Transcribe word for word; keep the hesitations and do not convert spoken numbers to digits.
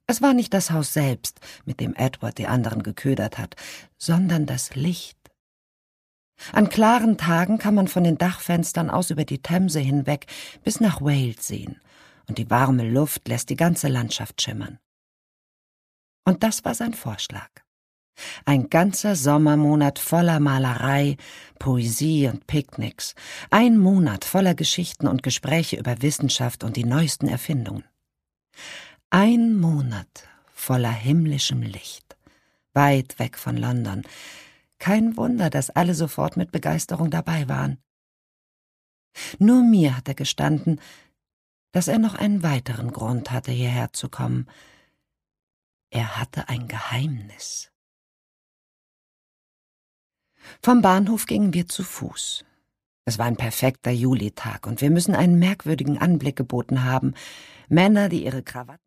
Es war nicht das Haus selbst, mit dem Edward die anderen geködert hat, sondern das Licht. An klaren Tagen kann man von den Dachfenstern aus über die Themse hinweg bis nach Wales sehen, und die warme Luft lässt die ganze Landschaft schimmern. Und das war sein Vorschlag. Ein ganzer Sommermonat voller Malerei, Poesie und Picknicks, ein Monat voller Geschichten und Gespräche über Wissenschaft und die neuesten Erfindungen. Ein Monat voller himmlischem Licht, weit weg von London. Kein Wunder, dass alle sofort mit Begeisterung dabei waren. Nur mir hat er gestanden, dass er noch einen weiteren Grund hatte, hierher zu kommen. Er hatte ein Geheimnis. Vom Bahnhof gingen wir zu Fuß. Es war ein perfekter Julitag und wir müssen einen merkwürdigen Anblick geboten haben. Männer, die ihre Krawatten